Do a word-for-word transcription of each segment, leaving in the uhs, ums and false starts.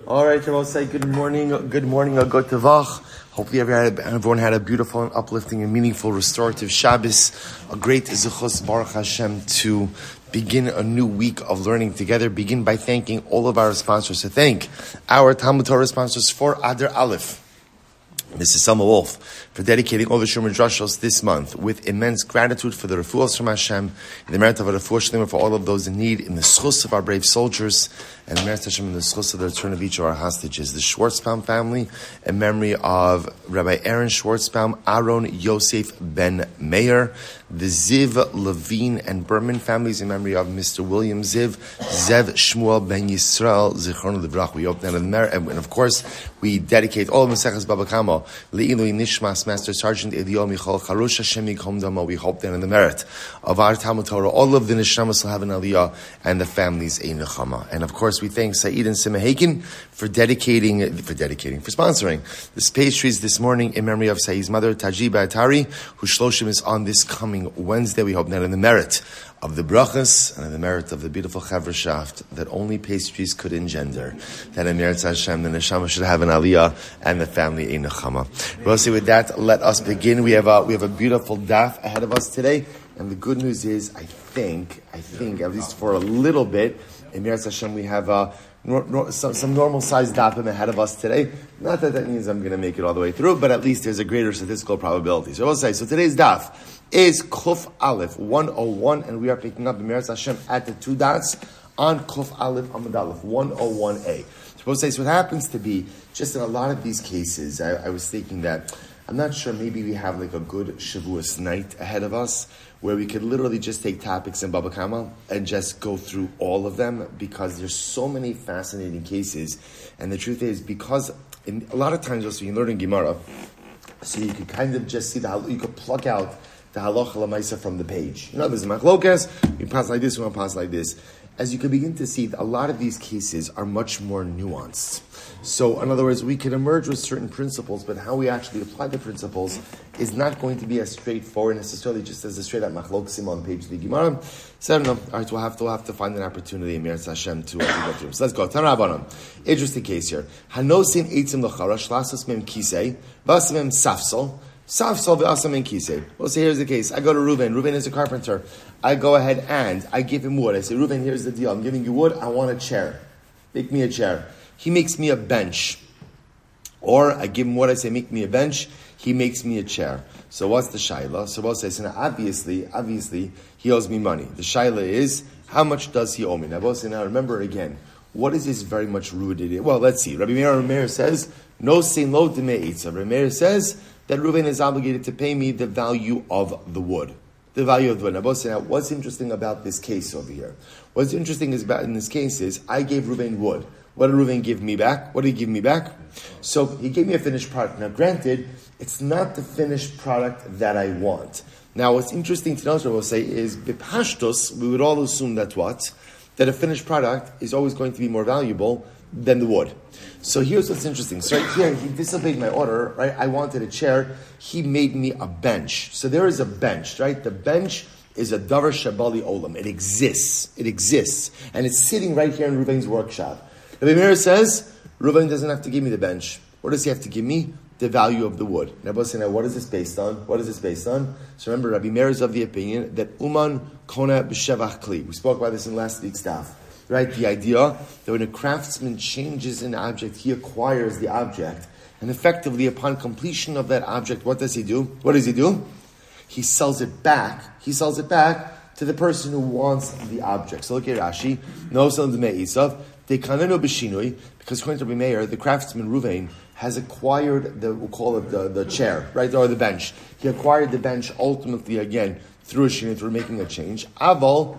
All right, I will say good morning, good morning, a good tavach. Hopefully everyone had a beautiful and uplifting and meaningful restorative Shabbos. A great zichus Baruch Hashem to begin a new week of learning together. Begin by thanking all of our sponsors. To thank our Talmud Torah sponsors for Adar Aleph. Missus Selma Wolf, for dedicating all the Shumer Drashos this month with immense gratitude for the refuahs from Hashem, and the merit of a refuah shlema for all of those in need, in the schus of our brave soldiers, and the merit of Hashem in the schus of the return of each of our hostages. The Schwartzbaum family, in memory of Rabbi Aaron Schwartzbaum, Aaron Yosef Ben Meir, the Ziv, Levine, and Berman families, in memory of Mister William Ziv, Zev Shmuel Ben Yisrael, Zichron Livrach. We open that in the merit, and of course, we dedicate all of Maseches Baba Kama, Le'ilui Nishmas, Master Sergeant Elio Michal Charush Hashem Yikom Dama. We hope that in the merit of our Talmud Torah, all of the Neshamas will have an Aliyah, and the families a Nechama. And of course, we thank Saeed and Sima Haken for dedicating, for dedicating, for sponsoring this pastries this morning in memory of Saeed's mother, Tajiba Atari, whose Shloshim is on this coming Wednesday. We hope that in the merit of the brachas and in the merit of the beautiful chavrashaft that only pastries could engender, that in merit Hashem, the neshama should have an aliyah and the family a nechama. Well, see, with that, let us begin. We have a we have a beautiful daf ahead of us today, and the good news is, I think, I think at least for a little bit, in merit Hashem, we have a Nor, nor, some, some normal sized dapim ahead of us today. Not that that means I'm going to make it all the way through, but at least there's a greater statistical probability. So I will say, so today's daf is Kuf Aleph one oh one, and we are picking up the Meretz Hashem at the two dots on Kuf Aleph Amud Aleph one oh one A. So I will say, so what happens to be, just in a lot of these cases, I, I was thinking that, I'm not sure, maybe we have like a good Shavuos night ahead of us, where we could literally just take topics in Baba Kama and just go through all of them, because there's so many fascinating cases. And the truth is, because in, a lot of times also you learn in Gemara, so you could kind of just see the, you could pluck out the halacha lemaisa from the page. You know, there's a machlokas, we pass like this, we want to pass like this. As you can begin to see, a lot of these cases are much more nuanced. So, in other words, we can emerge with certain principles, but how we actually apply the principles is not going to be as straightforward necessarily just as a straight up machlokesim on page of the Gemara. So, I don't know. All right, we'll have to, we'll have to find an opportunity in Meretz Hashem to, uh, to go through. So, let's go. Tanarabanan. Interesting case here. Hanosin eitzim l'chara, shlasas mem kisei, vas mem safsol, safsol v'asam mem kisei. Well, so here's the case. I go to Reuven. Reuven is a carpenter. I go ahead and I give him wood. I say, Reuven, here's the deal. I'm giving you wood. I want a chair. Make me a chair. He makes me a bench. Or I give him what I say, make me a bench. He makes me a chair. So what's the shaila? So we'll say, so now obviously, obviously, he owes me money. The shaila is, how much does he owe me? Now we'll say, now remember again, what is this very much rooted in? Well, let's see. Rabbi Meir Meir says, no sin lo demeitza. Rabbi Meir says that Reuven is obligated to pay me the value of the wood. The value of the wood. Now, we'll say, now what's interesting about this case over here? What's interesting is about in this case is, I gave Reuven wood. What did Reuven give me back? What did he give me back? So he gave me a finished product. Now granted, it's not the finished product that I want. Now what's interesting to know, what I will say, is b'pashtos, we would all assume that what? That a finished product is always going to be more valuable than the wood. So here's what's interesting. So right here, he disobeyed my order, right? I wanted a chair. He made me a bench. So there is a bench, right? The bench is a davar shabali olam. It exists. It exists. And it's sitting right here in Reuven's workshop. Rabbi Meir says, Reuven doesn't have to give me the bench. What does he have to give me? The value of the wood. Now, what is this based on? What is this based on? So remember, Rabbi Meir is of the opinion that Uman Kona B'Shevach Kli. We spoke about this in last week's daf. Right? The idea that when a craftsman changes an object, he acquires the object. And effectively, upon completion of that object, what does he do? What does he do? He sells it back. He sells it back to the person who wants the object. So look at Rashi. No selling the me'isav. Because according to Rabbi Meir, the craftsman Reuven has acquired the, we'll call it the, the chair, right, or the bench. He acquired the bench ultimately again through a shinui, through making a change. Aval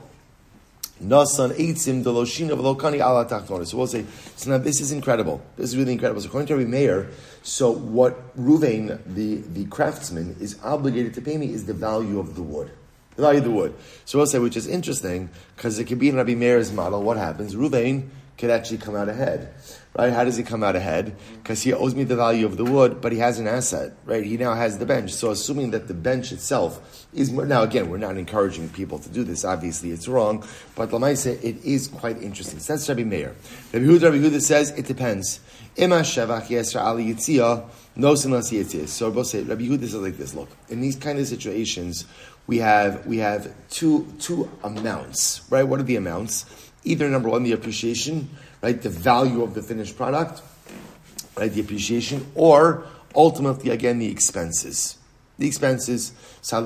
nasan eitzim deloshina v'lokani ala tachtonis. So we'll say, so now this is incredible. This is really incredible. So according to Rabbi Meir, so what Reuven, the, the craftsman, is obligated to pay me is the value of the wood. The value of the wood. So we'll say, which is interesting, because it could be in Rabbi Meir's model, what happens? Reuven could actually come out ahead. Right? How does he come out ahead? Because he owes me the value of the wood, but he has an asset, right? He now has the bench. So assuming that the bench itself is more, now again, we're not encouraging people to do this. Obviously, it's wrong. But Lamaisa, it is quite interesting. So that's Rabbi Meir. Rabbi Huda, Rabbi Huda says it depends. Ima shevach yesra ali yitzia, no sinasi yitzia. So both say Rabbi Huda says like this. Look, in these kind of situations, we have we have two two amounts, right? What are the amounts? Either number one, the appreciation, right, the value of the finished product, right, the appreciation, or ultimately, again, the expenses. The expenses, so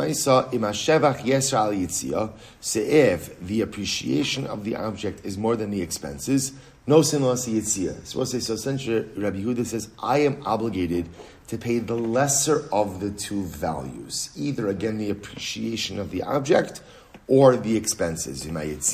if the appreciation of the object is more than the expenses, no sin lo yitzia. So we'll say, so essentially, Rabbi Yehuda says, I am obligated to pay the lesser of the two values, either, again, the appreciation of the object or the expenses. But if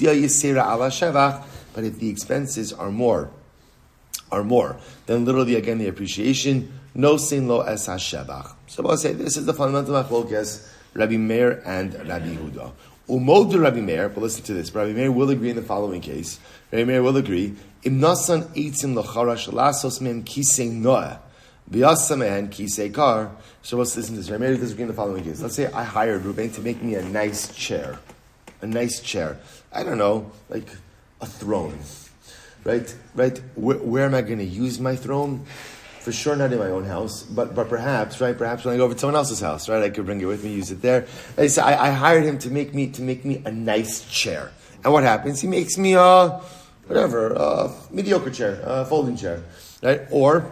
the expenses are more, are more, then literally again the appreciation, no sin lo es hashevach. So I'll say this is the fundamental machlokas, Rabbi Meir and Rabbi Huda. Umod Rabbi Meir, but listen to this. Rabbi Meir will agree in the following case. Rabbi Meir will agree. Im nasan eitzim lacharash lasos mem kisei noah. B'yasamehen kisei kar. So let's listen to this. Rabbi Meir does agree in the following case. Let's say I hired Ruben to make me a nice chair. A nice chair. I don't know, like a throne. Right? Right? Where, where am I going to use my throne? For sure not in my own house, but but perhaps, right? Perhaps when I go over to someone else's house, right? I could bring it with me, use it there. I, say, I, I hired him to make me to make me a nice chair. And what happens? He makes me a, whatever, a mediocre chair, a folding chair. Right? Or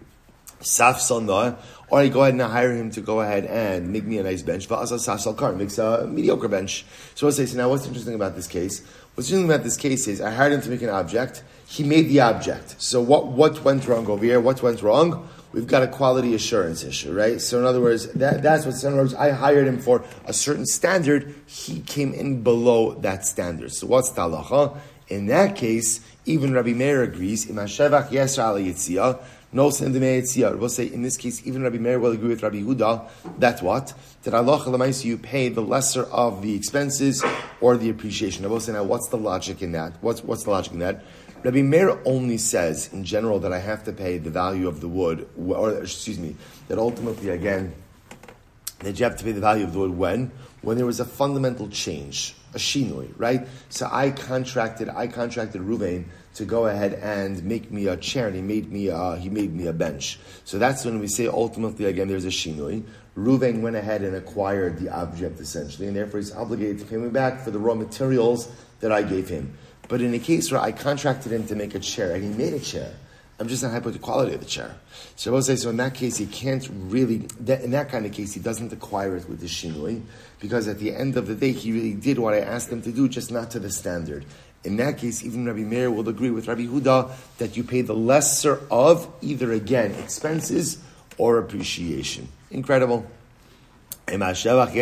Saf Salna, or I go ahead and I hire him to go ahead and make me a nice bench. Va'asa Saf Salkar makes a mediocre bench. So I'll say, so now what's interesting about this case? What's interesting about this case is I hired him to make an object. He made the object. So what, what went wrong over here? What went wrong? We've got a quality assurance issue, right? So in other words, that, that's what, in other words, I hired him for a certain standard. He came in below that standard. So what's the halacha? In that case, even Rabbi Meir agrees, Im hashevach yesra ala yitzia, no sin d'mei yitzia. We'll say, in this case, even Rabbi Meir will agree with Rabbi Huda, that what? That halacha l'maisa, you pay the lesser of the expenses or the appreciation. I will say, now, what's the logic in that? What's, what's the logic in that? Rabbi Meir only says, in general, that I have to pay the value of the wood, or excuse me, that ultimately, again, that you have to pay the value of the wood when? When there was a fundamental change, a shinui, right? So I contracted, I contracted Ruvain to go ahead and make me a chair, and he made me, a, he made me a bench. So that's when we say, ultimately, again, there's a shinui. Ruvain went ahead and acquired the object, essentially, and therefore he's obligated to pay me back for the raw materials that I gave him. But in a case where I contracted him to make a chair, and he made a chair, I'm just not happy with the quality of the chair. So I will say, so in that case, he can't really, that, in that kind of case, he doesn't acquire it with the shinui, because at the end of the day, he really did what I asked him to do, just not to the standard. In that case, even Rabbi Meir will agree with Rabbi Huda that you pay the lesser of either, again, expenses or appreciation. Incredible. So let's say, so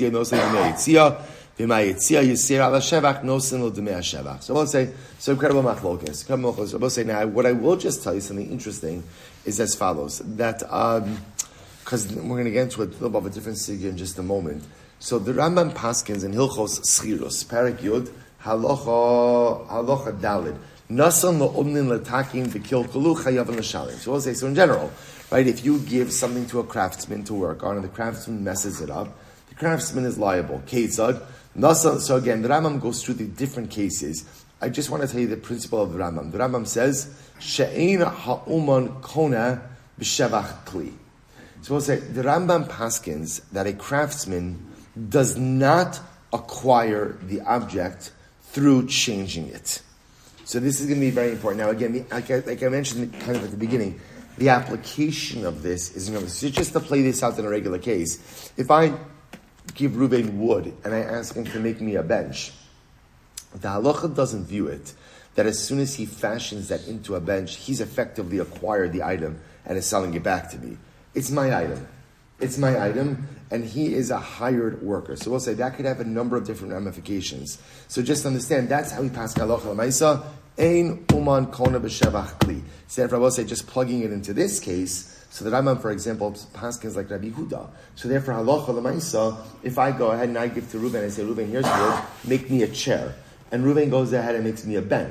incredible machlokas. So we'll say now, what I will just tell you, something interesting, is as follows, that, because um, we're going to get into a little bit of a different sugya in just a moment. So the Rambam Paskins in Hilchos Schirus, Parak Yud, Halacha, Halacha Dalid, Nasan lo'omnin l'takim v'kilkalu chayav l'shalim. So we'll say, so in general, right, if you give something to a craftsman to work on, and the craftsman messes it up, the craftsman is liable. Ketzad, Nasan, so again, the Rambam goes through the different cases. I just want to tell you the principle of the Rambam. The Rambam says, She'ein ha'uman kona b'shevach kli. So we'll say, the Rambam paskins that a craftsman does not acquire the object through changing it. So this is going to be very important. Now again, the, like, I, like I mentioned kind of at the beginning, the application of this is, so just to play this out in a regular case, if I give Ruben wood and I ask him to make me a bench, the halacha doesn't view it that as soon as he fashions that into a bench, he's effectively acquired the item and is selling it back to me. It's my item. It's my item, and he is a hired worker. So we'll say that could have a number of different ramifications. So just understand, that's how we pass halacha l'maisa, ein uman kona b'shevach kli. So therefore I will say, just plugging it into this case, so the Rambam, for example, paskins like Rabbi Huda. So therefore halacha l'maisa, if I go ahead and I give to Reuben, I say, Reuben, here's wood, make me a chair. And Reuben goes ahead and makes me a bench.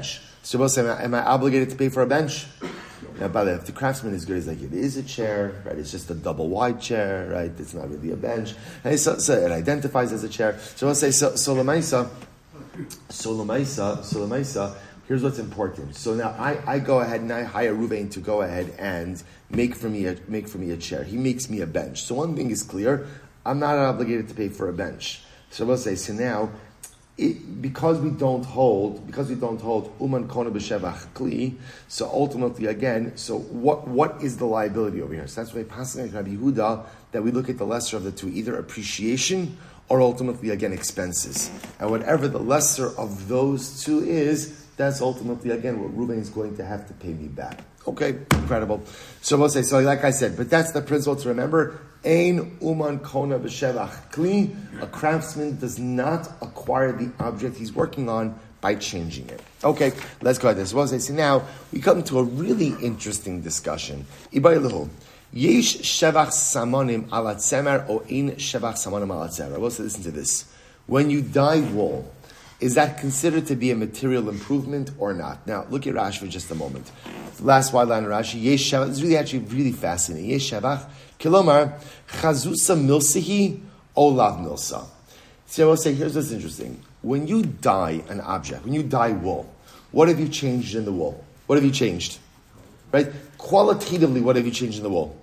So we'll say, am I, am I obligated to pay for a bench? Now, by the way, if the craftsman is good, it's like, it is a chair, right? It's just a double wide chair, right? It's not really a bench. And so, so it identifies as a chair. So we'll say, so, so Lamaisa, so Lamaisa, so Lamaisa, here's what's important. So now I, I go ahead and I hire Ruvain to go ahead and make for me a, make for me a chair. He makes me a bench. So one thing is clear, I'm not obligated to pay for a bench. So we'll say, so now, It, because we don't hold, because we don't hold uman kona b'shevach kli, so ultimately again, so what what is the liability over here? So that's why passing like Rabbi Yehuda that we look at the lesser of the two, either appreciation or ultimately again expenses, and whatever the lesser of those two is, that's ultimately again what Reuben is going to have to pay me back. Okay, incredible. So we'll say, so like I said, but that's the principle to remember. Ein uman kona b'shevach kli. A craftsman does not acquire the object he's working on by changing it. Okay, let's go at this. Well, so now we come to a really interesting discussion. Ibay lehu. Yesh shevach samonim ala tzemer o ein shevach samonim ala tzemer. Well, so listen to this. When you dye wool, is that considered to be a material improvement or not? Now, look at Rashi for just a moment. Last wide line of Rashi. Yesh shevach. This is really actually really fascinating. Yesh shevach. Kilomar, chazusa milsihi, olav milsa. See, I will say, here's what's interesting. When you dye an object, when you dye wool, what have you changed in the wool? What have you changed? Right? Qualitatively, what have you changed in the wool?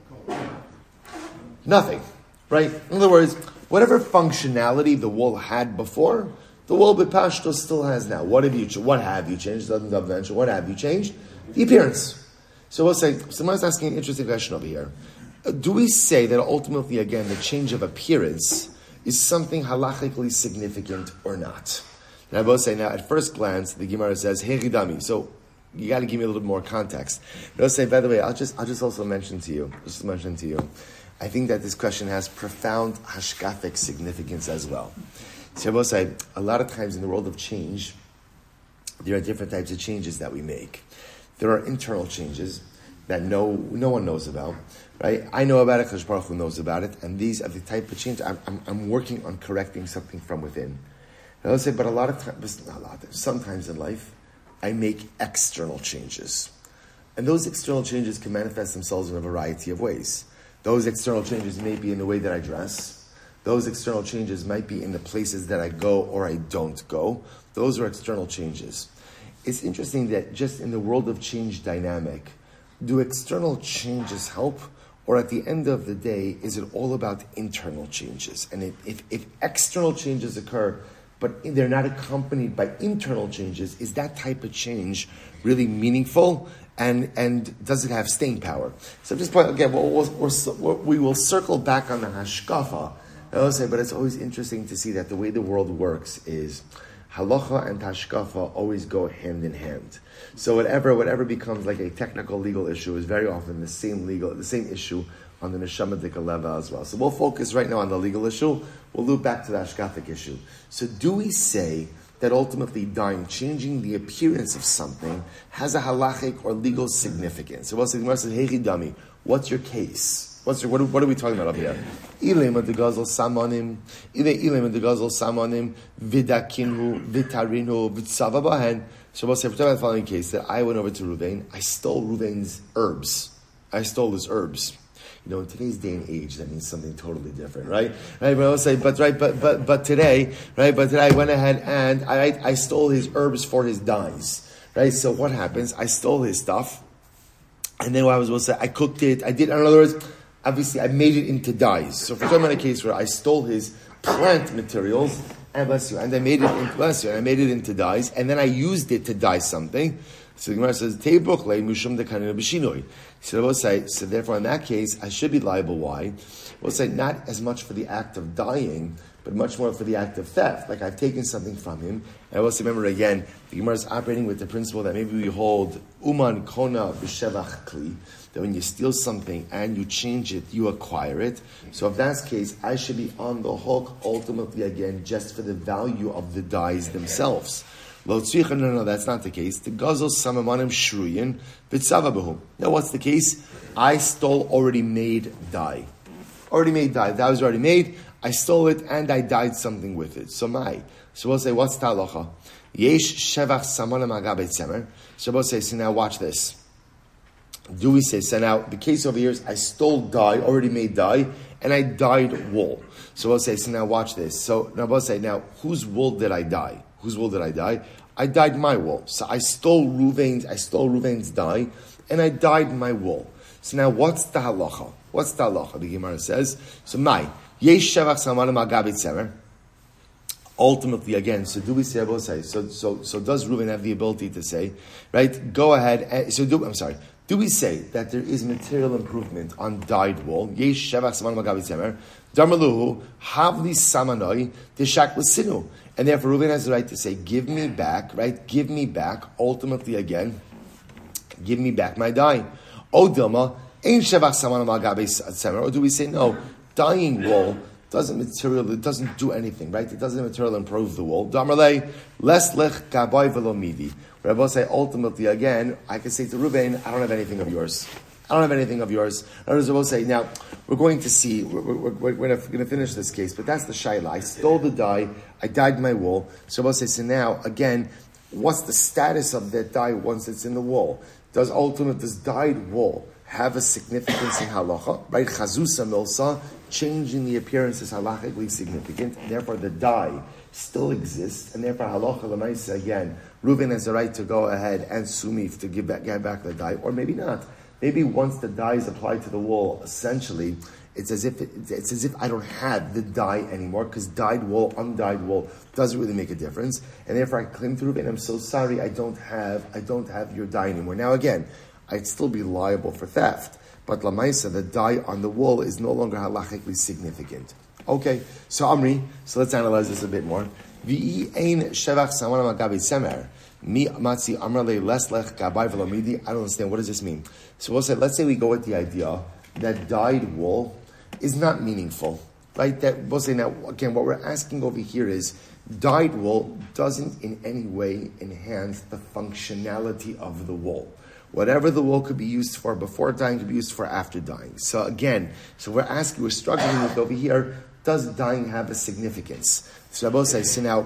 Nothing. Right? In other words, whatever functionality the wool had before, the wool b'pashto still has now. What have you What have you changed? What have you changed? The appearance. So we'll say, someone's asking an interesting question over here. Do we say that ultimately, again, the change of appearance is something halachically significant or not? And I both say now, at first glance, the Gemara says, "Hey Ridami." So you got to give me a little bit more context. And I'll say, by the way, I'll just I'll just also mention to you, just mention to you, I think that this question has profound hashkafic significance as well. So I will say, a lot of times in the world of change, there are different types of changes that we make. There are internal changes that no no one knows about, right? I know about it, Kadosh Baruch Hu knows about it, and these are the type of change I'm, I'm, I'm working on correcting something from within. And I'll say, but a lot of times, not a lot, sometimes in life, I make external changes. And those external changes can manifest themselves in a variety of ways. Those external changes may be in the way that I dress. Those external changes might be in the places that I go or I don't go. Those are external changes. It's interesting that just in the world of change dynamic, do external changes help? Or at the end of the day, is it all about internal changes? And if, if, if external changes occur, but they're not accompanied by internal changes, is that type of change really meaningful? And and does it have staying power? So just point, again, we'll, we'll, we'll, we will circle back on the hashkafa. I'll say, but it's always interesting to see that the way the world works is halacha and hashkafa always go hand in hand. So whatever whatever becomes like a technical legal issue is very often the same legal the same issue on the neshama dika level as well. So we'll focus right now on the legal issue. We'll loop back to the hashkafic issue. So do we say that ultimately dying, changing the appearance of something, has a halachic or legal significance? So we'll say, hey Dami, what's your case? What's your, what, are, what are we talking about up here? Ilema de gazel samanim, ilema de gazel samanim, vidakinhu, vitarinhu, vitsava bahen. So we'll say, we're talking about the following case, that I went over to Ruvain, I stole Ruvain's herbs. I stole his herbs. You know, in today's day and age, that means something totally different, right? Right, but I'll say, but right, but but but today, right? But today I went ahead and I I stole his herbs for his dyes, right? So what happens? I stole his stuff, and then what I was supposed to say, I cooked it. I did. In other words, obviously, I made it into dyes. So for some a case where I stole his plant materials, and bless you, and I made it into bless you, and I made it into dyes, and then I used it to dye something. So the Gemara says, "Teibuchle mushum dekanina b'shinoi." So we'll say, so therefore in that case, I should be liable. Why? We'll say not as much for the act of dying, but much more for the act of theft. Like I've taken something from him. And I will say, remember again, the Gemara is operating with the principle that maybe we hold uman kona b'shevach kli, that when you steal something and you change it, you acquire it. So if that's the case, I should be on the hook ultimately again just for the value of the dyes themselves. No, no, no, that's not the case. The gazel samamanim shruyin v'tzava behum. Now, what's the case? I stole already made dye. Already made dye. That was already made. I stole it and I dyed something with it. So my. So we'll say, what's the halacha? Yesh shevach samana magabe tzemer. Shabbos says, so now watch this. Do we say, so now, the case over here is I stole dye, already made dye, and I dyed wool. So we'll say, so now watch this. So now we'll say, now, whose wool did I dye? Whose wool did I dye? I dyed my wool. So I stole Ruvain's, I stole Ruvain's dye, and I dyed my wool. So now what's the halacha? What's the halacha? The Gemara says, so my, yesh shevach samana magabe tzemer. Ultimately, again, so do we say, say so, so, so does Reuven have the ability to say, right, go ahead, and, so do, I'm sorry, do we say that there is material improvement on dyed wool? Yesh shevach saman magabi tzemer, darmaluhu, havli samanoi, tishak l'sinu. And therefore, Reuven has the right to say, give me back, right, give me back, ultimately, again, give me back my dye. O dilma, ein shevach saman magabi tzemer, or do we say, no, dyeing wool doesn't material, it doesn't do anything, right? It doesn't material improve the wool. Damarle, les lech gabai velo midi. Rabbi say, ultimately, again, I can say to Reuven, I don't have anything of yours. I don't have anything of yours. Rabbi say, now, we're going to see, we're, we're, we're, we're going to finish this case, but that's the shayla. I stole the dye, I dyed my wool. So Rabbi says, so now, again, what's the status of that dye once it's in the wool? Does ultimate, does dyed wool have a significance in halacha? Right? Chazusa milsa, changing the appearance is halachically significant. Therefore, the dye still exists, and therefore, halacha l'maisa again. Reuven has the right to go ahead and sumif to give back, get back the dye, or maybe not. Maybe once the dye is applied to the wool, essentially, it's as if it, it's as if I don't have the dye anymore, because dyed wool, undyed wool doesn't really make a difference, and therefore I claim to Reuven, I'm so sorry, I don't have, I don't have your dye anymore. Now again, I'd still be liable for theft. But lamaisa, the dye on the wool is no longer halachically significant. Okay, so Amri, so let's analyze this a bit more. V'i ein shevach samana magabi semer. Mi matzi amrale leslech gabai velomidi. I don't understand. What does this mean? So we'll say, let's say we go with the idea that dyed wool is not meaningful. Right? That we'll say now, again, what we're asking over here is, dyed wool doesn't in any way enhance the functionality of the wool. Whatever the wool could be used for before dyeing could be used for after dyeing. So again, so we're asking, we're struggling with over here, does dyeing have a significance? So Rabbi says, so now,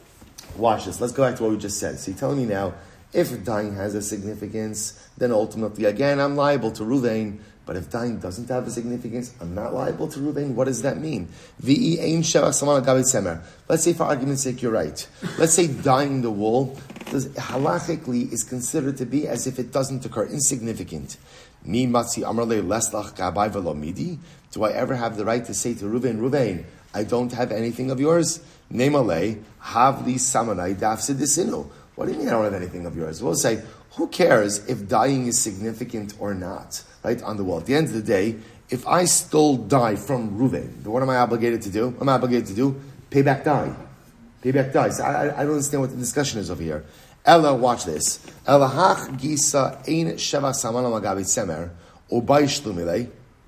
watch this. Let's go back to what we just said. So you're telling me now, if dyeing has a significance, then ultimately, again, I'm liable to Reuven. But if dyeing doesn't have a significance, I'm not liable to Reuven. What does that mean? V'i ein shevach samana gabi tzemer. Let's say, for argument's sake, you're right. Let's say dyeing the wool does, halachically is considered to be as if it doesn't occur, insignificant. Mi matzi amrle leslach gabai velo midi. Do I ever have the right to say to Reuven, Reuven, I don't have anything of yours? Nemale havli samanai dafsidisinu. What do you mean I don't have anything of yours? We'll say, who cares if dyeing is significant or not, right, on the wall? At the end of the day, if I stole dye from Reuven, what am I obligated to do? What am I obligated to do? Pay back dye. Pay back dye. So I, I don't understand what the discussion is over here. Ella, watch this. Elahach gisa ein shevach samana magabi tzemer, o baish lumile,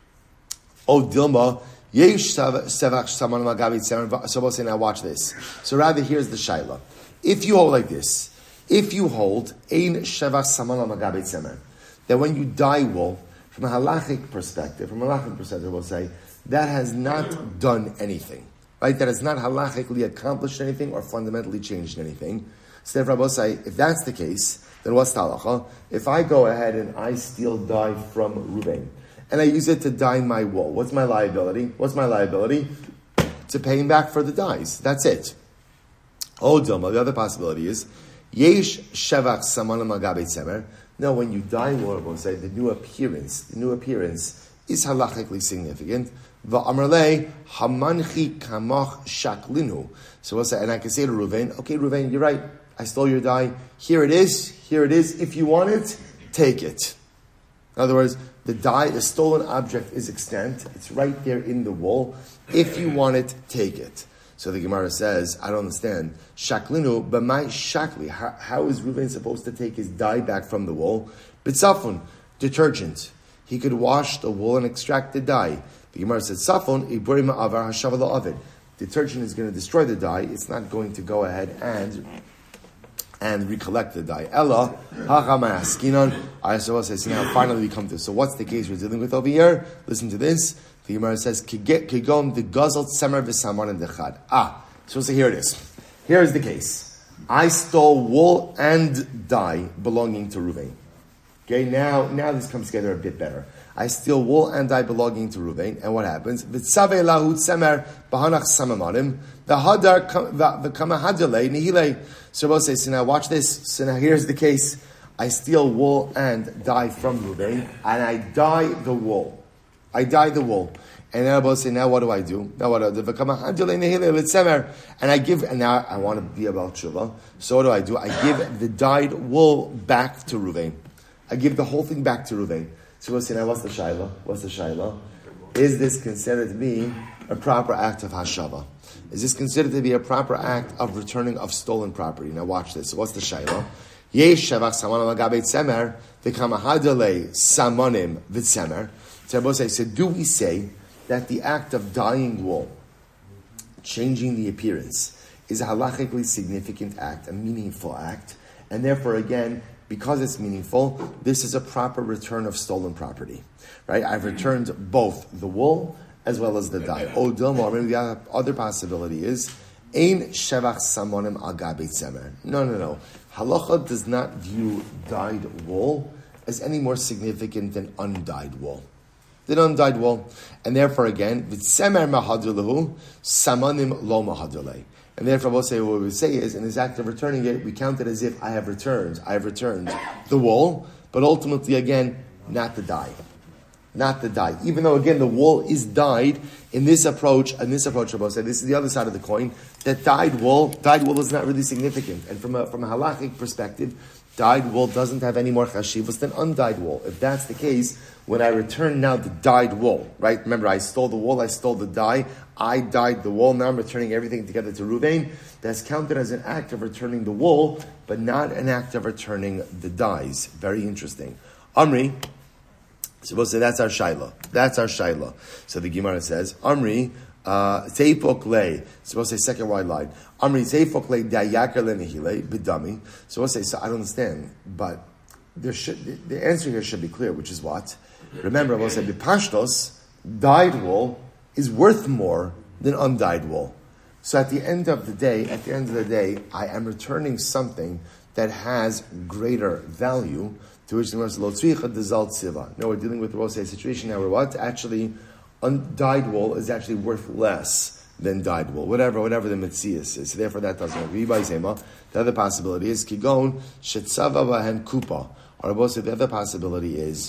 o dilma, yesh shevach samana magabi tzemer. So we'll say, now watch this. So rather, here's the shaila. If you hold like this, if you hold ein shevach samana magabi tzemer, that when you dye wool, from a halachic perspective, from a halachic perspective, we'll say, that has not done anything. Right? That has not halachically accomplished anything or fundamentally changed anything. So therefore, Rabbi say, if that's the case, then what's the halacha? If I go ahead and I steal dye from Reuven, and I use it to dye my wool, what's my liability? What's my liability? To pay him back for the dyes. That's it. Oh, Dilma, the other possibility is, yesh shevach samana magabe tzemer. No, when you dye wool, we'll say, the new appearance, the new appearance is halachically significant. Va'amrle hamanchi kamach shaklinu. So we'll say, and I can say to Reuven, okay, Reuven, you're right. I stole your dye. Here it is. Here it is. If you want it, take it. In other words, the dye, the stolen object is extant. It's right there in the wool. If you want it, take it. So the Gemara says, I don't understand. Shaklinu, but my shakli. How, how is Reuven supposed to take his dye back from the wool? B'tzafon, detergent. He could wash the wool and extract the dye. The Gemara said, Safon, ibrima avar hashavala avid. Detergent is going to destroy the dye. It's not going to go ahead and and recollect the dye. Ella, hachama askinon. I says, so now finally we come to, so what's the case we're dealing with over here? Listen to this. The Gemara says, Kigom the gazalt semer v'samar and dechad. Ah, so, so here it is. Here is the case. I stole wool and dye belonging to Ruvain. Okay, now, now this comes together a bit better. I steal wool and dye belonging to Ruvain, and what happens? V'tzavei lahu tzemer b'hanach samamanim v'hadar v'kama hadalei nihilei. So Rabbi says, so now watch this. So now here's the case. I steal wool and dye from Ruvain, and I dye the wool. I dye the wool. And then Rabbi say, now what do I do? Now what do I do? V'kama hadalei nihilei v'tzemer. And I give, and now I want to be about tshuva. So what do I do? I give the dyed wool back to Ruvain. I give the whole thing back to Ruvain. So we'll say, now what's the shaila? What's the shaila? Is this considered to be a proper act of hashava? Is this considered to be a proper act of returning of stolen property? Now watch this. So what's the shaila? Yesh shavach samanim agabei tzemer v'kama hadalei samanim v'tzemer. So Rabbi say, so do we say that the act of dyeing wool, changing the appearance, is a halachically significant act, a meaningful act, and therefore again, because it's meaningful, this is a proper return of stolen property, right? I've returned both the wool as well as the dye. Oh, Dilma, maybe the other possibility is, Ein shevach samonim al gabei tzemer. No, no, no. Halacha does not view dyed wool as any more significant than undyed wool. Than undyed wool. And therefore, again, v'tzemer mahadurlehu, samonim lo mahadurlei. And therefore, we'll say what we say is, in this act of returning it, we count it as if I have returned. I have returned the wool, but ultimately, again, not the dye, not the dye. Even though, again, the wool is dyed. In this approach, in this approach, we'll say this is the other side of the coin. That dyed wool, dyed wool is not really significant, and from a from a halachic perspective, dyed wool doesn't have any more chashivos than undyed wool. If that's the case, when I return now the dyed wool, right? Remember, I stole the wool, I stole the dye, I dyed the wool, now I'm returning everything together to Ruvain. That's counted as an act of returning the wool, but not an act of returning the dyes. Very interesting. Amri, so we'll say that's our shaila. That's our shaila. So the Gemara says, Amri, Teipok le. So we'll say second wide line. Amri teipok le dayakar le nihile bidami. So we'll say, so I don't understand, but there should the answer here should be clear, which is what? Remember, we'll say bipashtos, dyed wool is worth more than undyed wool. So at the end of the day, at the end of the day, I am returning something that has greater value. To which the Gemara says, "Lo tzricha dezal tziva." No, we're dealing with we'll say a situation now where what actually undyed wool is actually worth less than dyed wool. Whatever, whatever the mitzias is. So therefore, that doesn't work. The other possibility is kigon shetzava bahen kupa. Or the other possibility is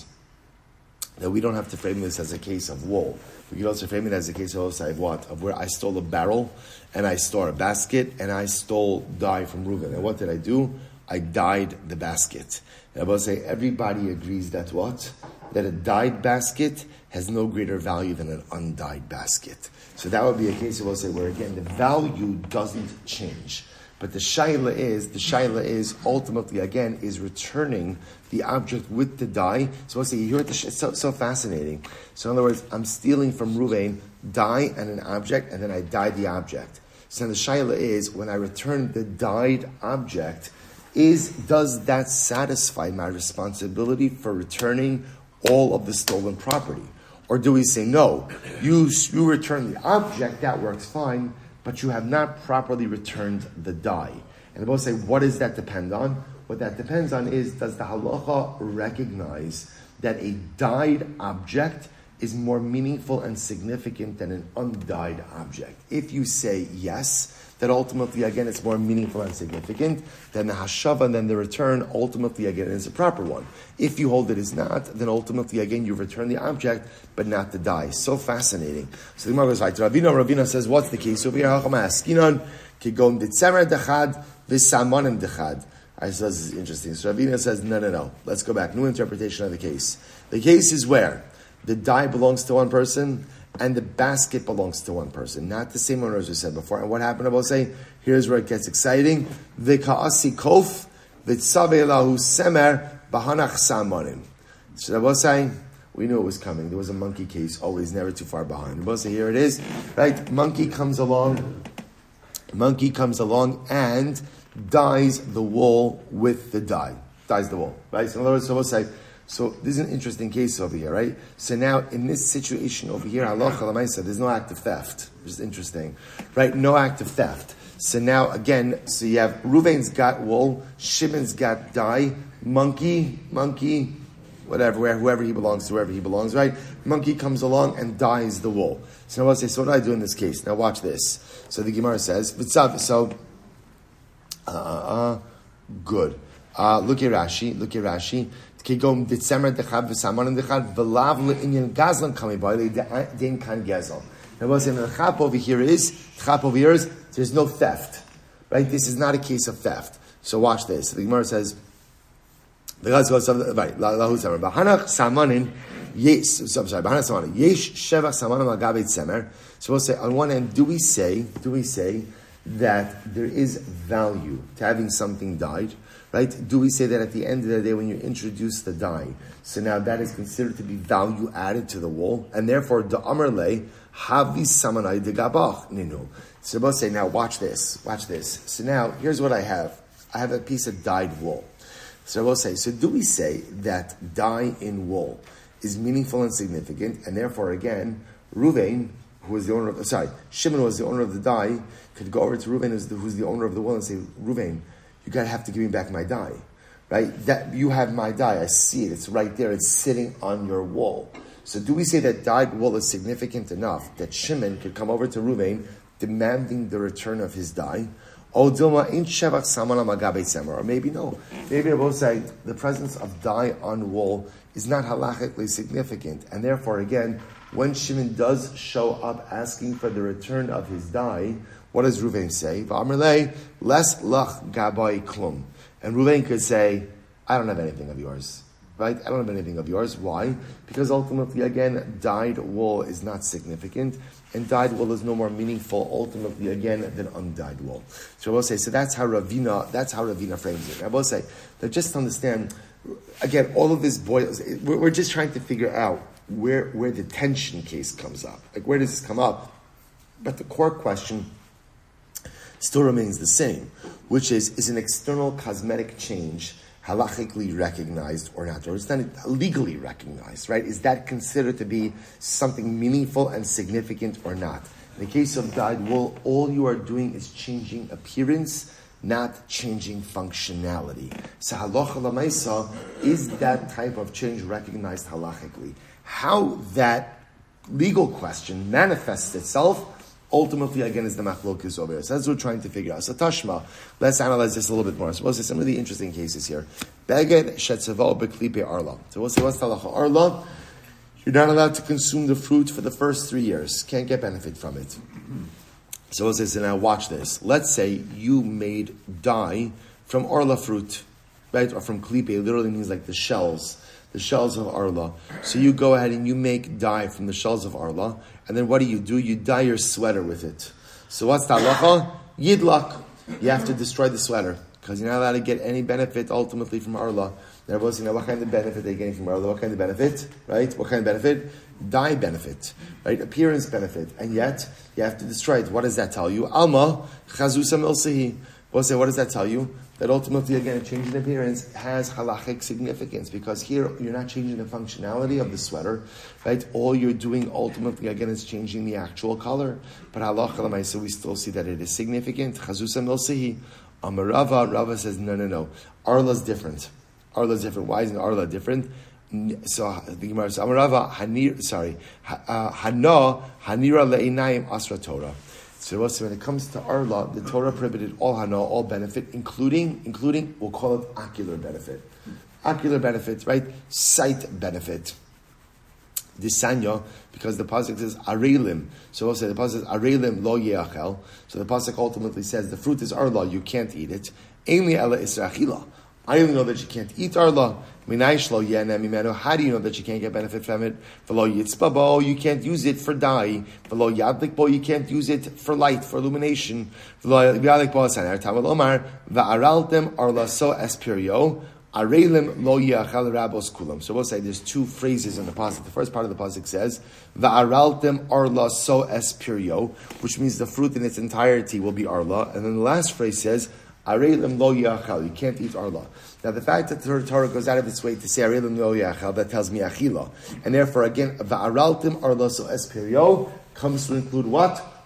that we don't have to frame this as a case of wool. We could also frame it as a case of, of what? Of where I stole a barrel and I stole a basket and I stole dye from Reuven. And what did I do? I dyed the basket. And I will say everybody agrees that what? That a dyed basket has no greater value than an undyed basket. So that would be a case of, we'll say, where again the value doesn't change. But the shaila is, the shaila is ultimately, again, is returning the object with the dye. So we'll say, you hear it, it's so, so fascinating. So in other words, I'm stealing from Ruvain dye and an object, and then I dye the object. So the shaila is, when I return the dyed object, is does that satisfy my responsibility for returning all of the stolen property? Or do we say, no, you, you return the object, that works fine, but you have not properly returned the dye. And they both say, what does that depend on? What that depends on is, does the halacha recognize that a dyed object is more meaningful and significant than an undyed object? If you say yes, that ultimately, again, it's more meaningful and significant, then the hashava and then the return, ultimately, again, is a proper one. If you hold it is not, then ultimately, again, you return the object, but not the dye. So fascinating. So the Gemara goes, right, Ravina, Ravina says, what's the case over here? Askinon, kigon ditzemer dechad, v'samonim dechad. I said, this is interesting. So Ravina says, no, no, no. Let's go back. New interpretation of the case. The case is where the dye belongs to one person, and the basket belongs to one person, not the same owner as we said before. And what happened? I will say, here's where it gets exciting. V'ka'asi kof v'tzaveh lahu semer b'hanach samonim. So I will say, we knew it was coming. There was a monkey case, always never too far behind. I will say, here it is. Right? Monkey comes along. Monkey comes along and dyes the wool with the dye. Dyes the wool. Right? So in other words, so we'll say, so this is an interesting case over here, right? So now in this situation over here, halacha l'maisa, there's no act of theft. Which is interesting, right? No act of theft. So now again, so you have Ruvain's got wool, Shimon's got dye, monkey, monkey, whatever, where, whoever he belongs to, wherever he belongs, right? Monkey comes along and dyes the wool. So now I'll say, so what do I do in this case? Now watch this. So the Gemara says, Vitzav, so, uh, uh, good. Uh, look at Rashi, look at Rashi. Kigom Ditzemer dechad v'samanim dechad v'lav le'inyan gazlan kami b'alei dein kan gezel. Now what's in the chap over here is, chap over here is, there's no theft. Right? This is not a case of theft. So watch this. The Gemara says, the Gemara goes, right, lahu tzemer. B'hanach samanim, yes, I'm sorry, b'hanach samanim, yesh shevach samanim agabe tzemer. So we'll say, on one end, do we say, do we say that there is value to having something dyed? Right? Do we say that at the end of the day when you introduce the dye, so now that is considered to be value added to the wool, and therefore the amarle havi samanai de gabach ninu. So we'll say, now watch this, watch this. So now here's what I have. I have a piece of dyed wool. So we'll say, so do we say that dye in wool is meaningful and significant, and therefore again, Ruvain, who was the owner of, sorry, Shimon was the owner of the dye, could go over to Ruvain, who's the, who's the owner of the wool, and say, Ruvain, you gotta have to give me back my dye, right? That you have my dye. I see it. It's right there. It's sitting on your wool. So do we say that dyed wool is significant enough that Shimon could come over to Ruvain demanding the return of his dye? Or maybe no. Maybe we'll say the presence of dye on wool is not halachically significant, and therefore, again, when Shimon does show up asking for the return of his dye, what does Ruvain say? V'amarlei les lach gabai klum. And Ruvain could say, I don't have anything of yours. Right? I don't have anything of yours. Why? Because ultimately, again, dyed wool is not significant, and dyed wool is no more meaningful, ultimately, again, than undyed wool. So I will say, so that's how Ravina, that's how Ravina frames it. I will say, that just to understand, again, all of this boils, we're, we're just trying to figure out where, where the tension case comes up. Like, where does this come up? But the core question still remains the same, which is, is an external cosmetic change halachically recognized or not? Or is that legally recognized, right? Is that considered to be something meaningful and significant or not? In the case of dyed wool, all you are doing is changing appearance, not changing functionality. So halacha l'maisa, is that type of change recognized halachically? How that legal question manifests itself ultimately, again, is the machlokes over here. So that's what we're trying to figure out. So Tashma, let's analyze this a little bit more. So we'll see some really interesting cases here. Beged shetzavo beklipe arla. So we'll say, what's talacha arla? You're not allowed to consume the fruit for the first three years. Can't get benefit from it. So we'll say, so now watch this. Let's say you made dye from arla fruit, right? Or from klipe. It literally means like the shells. The shells of arla. So you go ahead and you make dye from the shells of arla, and then what do you do? You dye your sweater with it. So what's the halacha? Yidlak. You have to destroy the sweater, because you're not allowed to get any benefit ultimately from arla. Now, you know, what kind of benefit are you getting from arla? What kind of benefit? Right? What kind of benefit? Dye benefit. Right? Appearance benefit. And yet, you have to destroy it. What does that tell you? Alma chazusa milsehi. We'll say, what does that tell you? That ultimately, again, a change in appearance has halachic significance, because here you're not changing the functionality of the sweater, right? All you're doing ultimately, again, is changing the actual color. But halacha l'maisa, we still see that it is significant. Chazusa milsehi. Amarava, Rava says, no, no, no. Arla's different. Arla's different. Why isn't Arla different? So the Gemara says, Amarava, Hanir, sorry, Hana, Hanira le'inayim asra Torah. So when it comes to Arla, the Torah prohibited all hana, all benefit, including, including, we'll call it ocular benefit. Ocular benefit, right? Sight benefit. Disanya, because the pasuk says arelim. So we'll say the pasuk says arelim lo yeachel. So the pasuk ultimately says the fruit is Arla, you can't eat it. Ainli ela israchila. I only know that you can't eat Arla. How do you know that you can't get benefit from it? You can't use it for dye. You can't use it for light, for illumination. So we'll say there's two phrases in the pasuk. The first part of the pasuk says, "Va'araltem arla so espirio," which means the fruit in its entirety will be arla. And then the last phrase says, "Arelim lo yachal," you can't eat arla. Now the fact that the Torah goes out of its way to say "Arelim lo yachal," that tells me achila, and therefore again, "Va'araltem arla so espirio" comes to include what?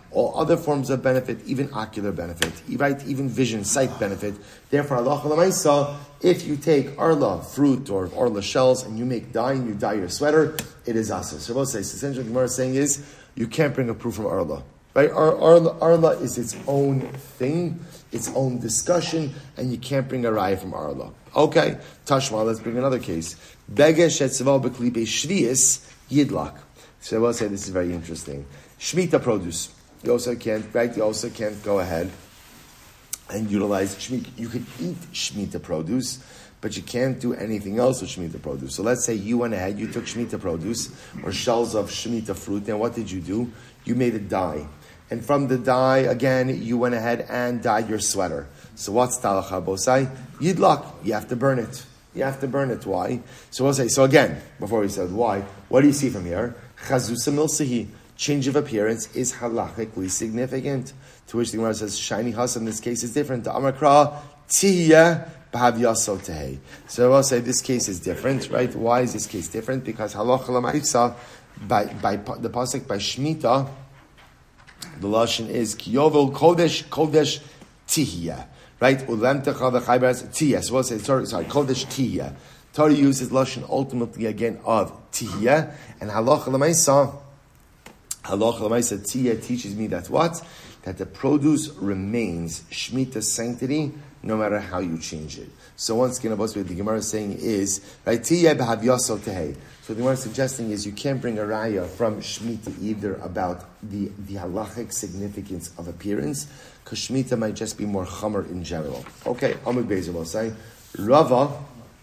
all other forms of benefit, even ocular benefit, right? Even vision, sight benefit. Therefore, halacha l'maisa, if you take arla fruit or arla shells and you make dye and you dye your sweater, it is asa. So what says essentially, the Gemara is saying is you can't bring a proof from arla, right? Ar- arla, arla is its own thing, its own discussion, and you can't bring a raya from arla. Okay, Tashma, let's bring another case. Begesh etzaval beklipe shvius yidlak. So I will say this is very interesting. Shemitah produce. You also can't, right? You also can't go ahead and utilize Shemitah. You could eat Shemitah produce, but you can't do anything else with Shemitah produce. So let's say you went ahead, you took Shemitah produce or shells of Shemitah fruit, and what did you do? You made a dye. And from the dye, again, you went ahead and dyed your sweater. So what's talacha bosai? Yidlak. You have to burn it. You have to burn it. Why? So we'll say, so again, before we said why, what do you see from here? Chazusa milsahi. Change of appearance is halachically significant. To which the Gemara says, shiny hus in this case is different. The Amakra, tihya, b'hav yaso tehei. So we'll say this case is different, right? Why is this case different? Because halacha l'ma'isa, by, by the pasuk, by Shemitah, the lashon is kiyovel kodesh kodesh tihya, right? Ulem techa v'chaybras tihya. So we'll say sorry, sorry, kodesh tihya. Torah uses lashon ultimately again of tihya, and halacha l'maisa, halacha l'maisa tihya teaches me that what that the produce remains Shemitah sanctity no matter how you change it. So once again, what the Gemara is saying is right tihya b'hav yasol tehei. So the Gemara is suggesting is you can't bring a raya from Shemitah either about the, the halachic significance of appearance, because Shemitah might just be more chamer in general. Okay, Amud Bezer will say, Rava,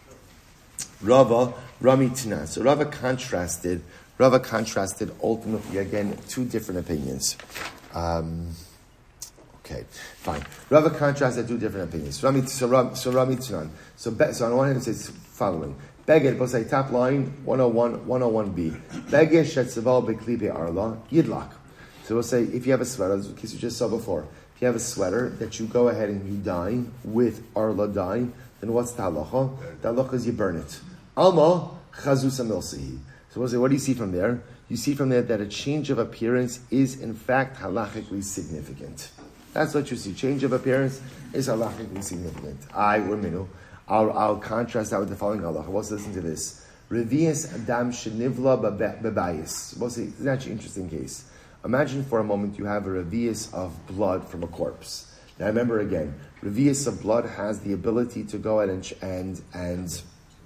Rava, Rami Tana. So Rava contrasted, Rava contrasted ultimately again two different opinions. Um, okay, fine. Rava contrasted two different opinions. Rami, so, Rami, so Rami Tana. So, so on one hand it says following. Beged, we'll say top line, one oh one, one oh one b. Beged shetzaval beklipe arla, yidlak. So we'll say, if you have a sweater, this is what you just saw before. If you have a sweater that you go ahead and you dye with arla dye, then what's the halacha? The halacha is you burn it. Alma chazusa milsahi. So we'll say, what do you see from there? You see from there that a change of appearance is in fact halachically significant. That's what you see. Change of appearance is halachically significant. I or minu. I'll, I'll contrast that with the following halacha. Let's listen to this. Revius adam shenivla bebayis. We'll see. It's an actually interesting case. Imagine for a moment you have a revius of blood from a corpse. Now remember again, revius of blood has the ability to go ahead and and, and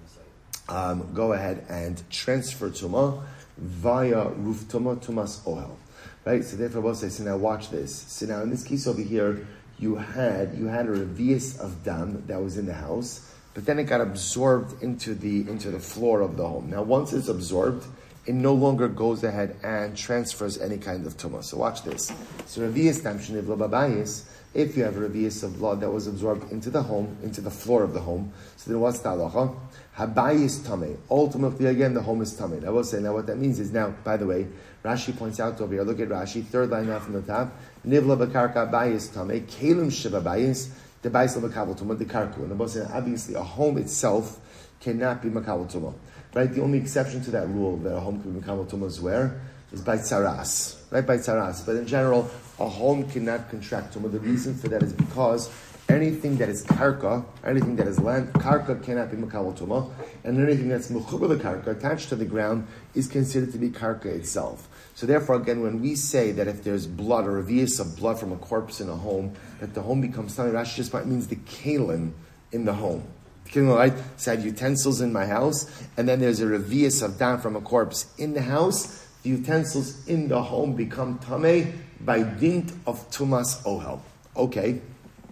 um, go ahead and transfer tumah via roof tumah tumas ohel. Right. So therefore, we'll say. So now watch this. So now in this case over here, you had you had a revius of dam that was in the house. But then it got absorbed into the into the floor of the home. Now, once it's absorbed, it no longer goes ahead and transfers any kind of tumah. So watch this. So revius dam shenivla babayis. If you have a revius of blood that was absorbed into the home, into the floor of the home, so then what's the halacha? Habayis tameh. Ultimately, again, the home is tameh. I will say now what that means is now. By the way, Rashi points out over here. Look at Rashi, third line now from the top. Nivla b'karka bayis tameh. Kelim shiva bayis. The bayis l'makabel tumah the karku. And I will say obviously a home itself cannot be makabel tumah. Right. The only exception to that rule that a home can be makabel tumah is where is by tzaras. Right, by tzaras. But in general, a home cannot contract tumah. The reason for that is because anything that is karka, anything that is land, karka cannot be makabel tumah, and anything that's mechuber the karka, attached to the ground, is considered to be karka itself. So therefore, again, when we say that if there's blood or revius of blood from a corpse in a home, that the home becomes tamei, Rashi just means the kalim in the home. Right? So I have utensils in my house, and then there's a revius of dam from a corpse in the house. The utensils in the home become tamei by dint of tumas ohel. Okay.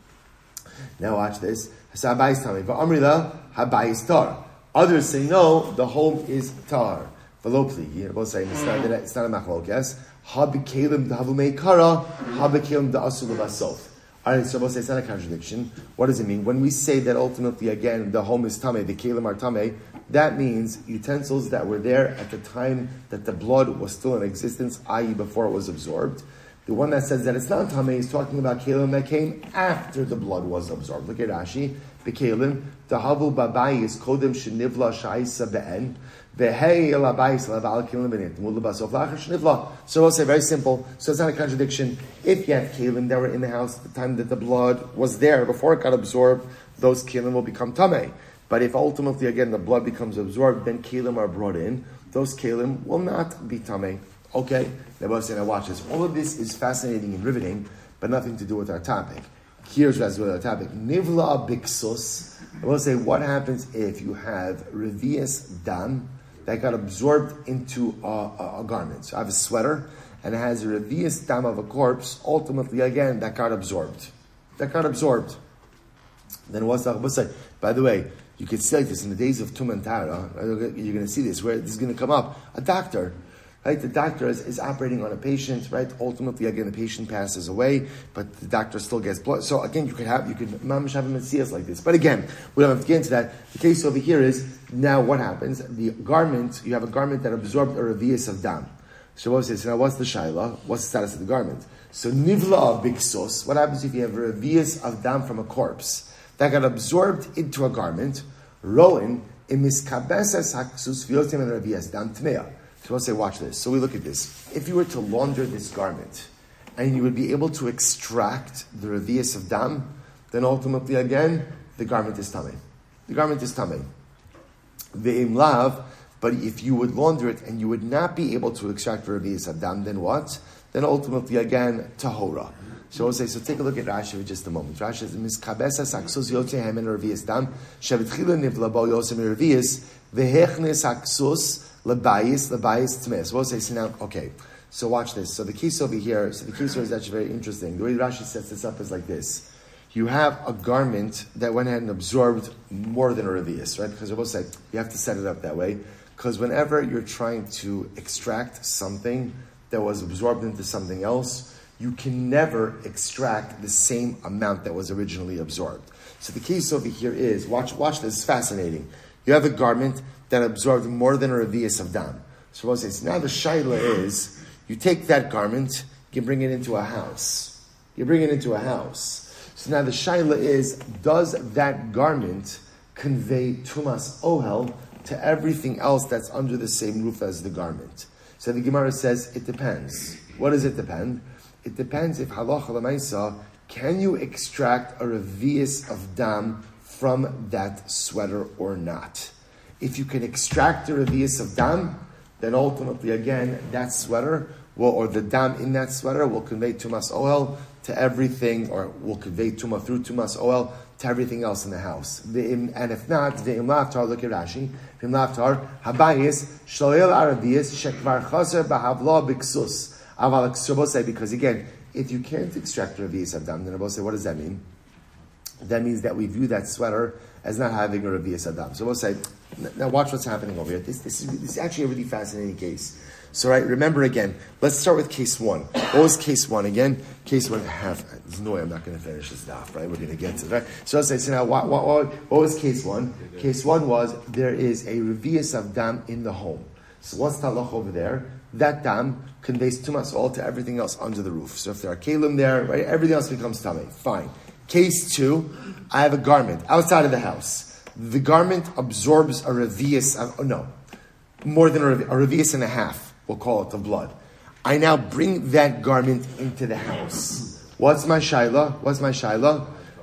Now watch this. Habayis tamei. Va'amrila habayis tar. Others say no, the home is tar. Velopli. You know, both saying it's not, it's not a machlok. Yes. Habikelim dahavumei kara. Habikelim da'asul basof. All right, so we'll say it's not a contradiction. What does it mean? When we say that ultimately, again, the home is tamei, the kelim are tamei, that means utensils that were there at the time that the blood was still in existence, that is before it was absorbed. The one that says that it's not tamei is talking about kelim that came after the blood was absorbed. Look at Rashi. The kelim, the havu babayis kodem shenivla shaisa be'en, So we'll say very simple. So it's not a contradiction. If you have kelim that were in the house at the time that the blood was there, before it got absorbed, those kelim will become tamei. But if ultimately, again, the blood becomes absorbed, then kelim are brought in, those kelim will not be tamei. Okay? Now watch this. All of this is fascinating and riveting, but nothing to do with our topic. Here's what has to do with our topic. Nivla biksus. I will say, what happens if you have revius dam that got absorbed into a, a, a garment? So I have a sweater, and it has a revius dam of a corpse. Ultimately, again, that got absorbed. That got absorbed. Then what's the Chabad say? By the way, you could see like this in the days of Tum and Tara. You're going to see this, where this is going to come up. A doctor. Right, the doctor is, is operating on a patient, right? Ultimately, again, the patient passes away, but the doctor still gets blood. So again, you could have, you could, mamish have a metzias like this. But again, we don't have to get into that. The case over here is, now what happens? The garment, you have a garment that absorbed a revius of dam. So what is now what's the shaila? What's the status of the garment? So nivla biksos, what happens if you have a revius of dam from a corpse that got absorbed into a garment? Roin, imiskabesas haksus viotim and revius dam tmeya. So I'll say, watch this. So we look at this. If you were to launder this garment, and you would be able to extract the revius of dam, then ultimately, again, the garment is tamei. The garment is tamei. Ve'im lav, but if you would launder it and you would not be able to extract the revius of dam, then what? Then ultimately, again, tahora. So we'll say, so take a look at Rashi for just a moment. Rashi says, miskabesa saksus yotehem en revius dam, shevetchila nivlabo yosem revius, vehechnes saksus, Labayis, labayis tmei. So we'll say, so now, okay. So watch this. So the case over here, so the case over is actually very interesting. The way Rashi sets this up is like this. You have a garment that went ahead and absorbed more than a revius, right? Because we'll say, you have to set it up that way. Because whenever you're trying to extract something that was absorbed into something else, you can never extract the same amount that was originally absorbed. So the case over here is, watch, watch this, it's fascinating. You have a garment that absorbed more than a revius of dam. So what says now the shaila is, you take that garment, you bring it into a house. You bring it into a house. So now the shaila is, does that garment convey tumas ohel to everything else that's under the same roof as the garment? So the Gemara says, it depends. What does it depend? It depends if halacha l'maisa, can you extract a revius of dam from that sweater or not? If you can extract the revius of dam, then ultimately, again, that sweater will, or the dam in that sweater will convey tumas ohel to everything, or will convey tuma through tumas ohel to everything else in the house. And if not, ve'im laftar, look at Rashi, ve'im laftar, habayis, shloel arabias, shekvar chaser b'havla b'ksus. Aval say, because again, if you can't extract the revius of dam, then Rabbi say, what does that mean? That means that we view that sweater as not having a revius adam. So we'll say, now watch what's happening over here. This, this, is, this is actually a really fascinating case. So right, remember again, let's start with case one. What was case one again? Case one, half, there's no way I'm not going to finish this stuff, right? We're going to get to it, right? So I'll say, so now what, what, what, what was case one? Case one was, there is a revius of dam in the home. So what's the halach over there? That dam conveys tumas all to everything else under the roof. So if there are kalim there, right, everything else becomes tamei. Fine. Case two, I have a garment outside of the house. The garment absorbs a revius, of, oh no, more than a, a revius and a half, we'll call it, the blood. I now bring that garment into the house. What's my shaila? What's my shaila?